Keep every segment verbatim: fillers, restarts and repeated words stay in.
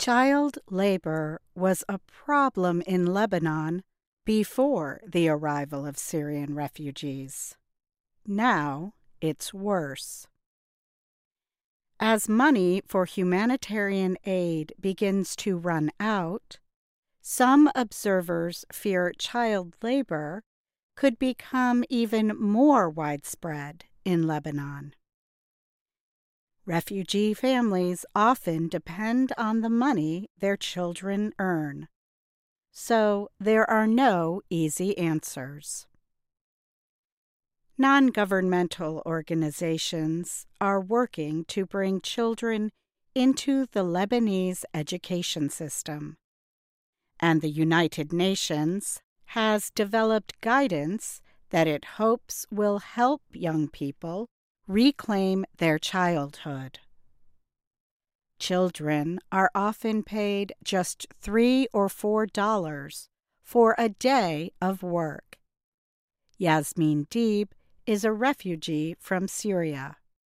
Child labor was a problem in Lebanon before the arrival of Syrian refugees. Now it's worse. As money for humanitarian aid begins to run out, some observers fear child labor could become even more widespread in Lebanon. Refugee families often depend on the money their children earn, so there are no easy answers. Non-governmental organizations are working to bring children into the Lebanese education system, and the United Nations has developed guidance that it hopes will help young people reclaim their childhood. Children are often paid just three or four dollars for a day of work. Yasmin Deeb is a refugee from Syria.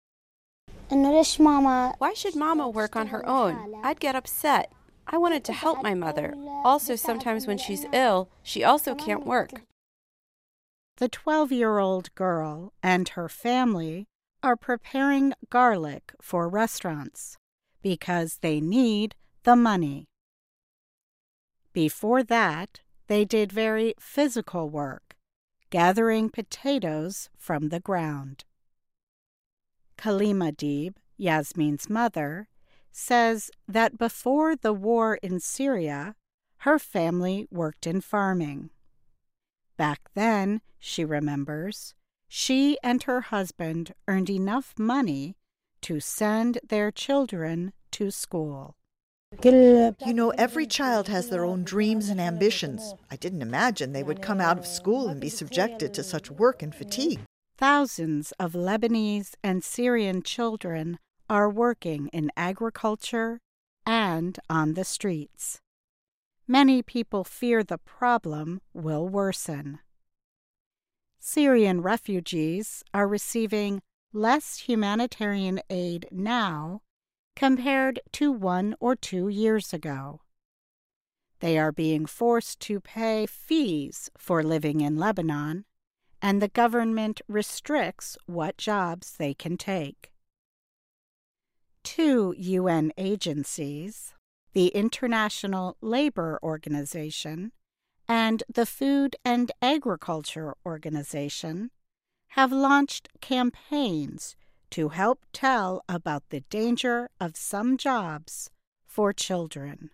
Why should Mama work on her own? I'd get upset. I wanted to help my mother. Also, sometimes when she's ill, she also can't work. The twelve-year-old girl and her family are preparing garlic for restaurants because they need the money. Before that, they did very physical work, gathering potatoes from the ground. Kalima Deeb, Yasmin's mother, says that before the war in Syria, her family worked in farming. Back then, she remembers, she and her husband earned enough money to send their children to school. You know, every child has their own dreams and ambitions. I didn't imagine they would come out of school and be subjected to such work and fatigue. Thousands of Lebanese and Syrian children are working in agriculture and on the streets. Many people fear the problem will worsen. Syrian refugees are receiving less humanitarian aid now compared to one or two years ago. They are being forced to pay fees for living in Lebanon, and the government restricts what jobs they can take. Two U N agencies, the International Labor Organization and the Food and Agriculture Organization, have launched campaigns to help tell about the danger of some jobs for children.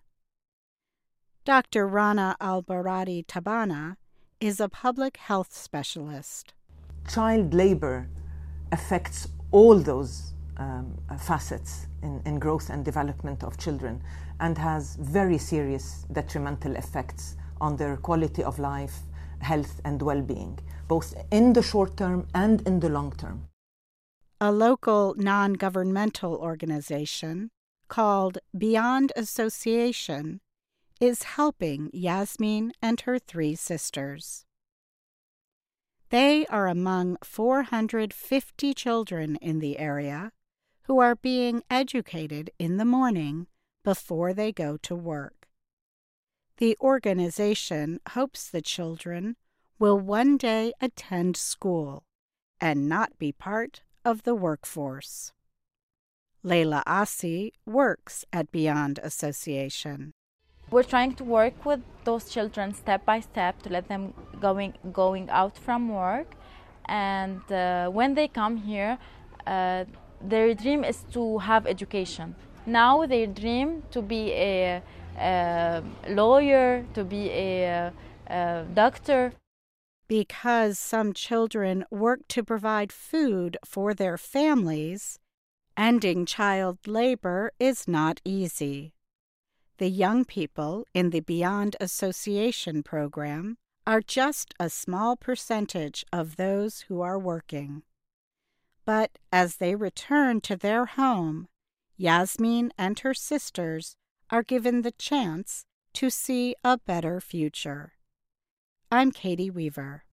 Doctor Rana Al-Baradi Tabana is a public health specialist. Child labor affects all those um, facets in, in growth and development of children and has very serious detrimental effects on their quality of life, health and well-being, both in the short term and in the long term. A local non-governmental organization called Beyond Association is helping Yasmin and her three sisters. They are among four hundred fifty children in the area who are being educated in the morning before they go to work. The organization hopes the children will one day attend school and not be part of the workforce. Leila Asi works at Beyond Association. We're trying to work with those children step by step to let them going going out from work, and uh, when they come here, uh, their dream is to have education. Now their dream to be a, a lawyer, to be a, a doctor. Because some children work to provide food for their families, ending child labor is not easy. The young people in the Beyond Association program are just a small percentage of those who are working. But as they return to their home, Yasmin and her sisters are given the chance to see a better future. I'm Katie Weaver.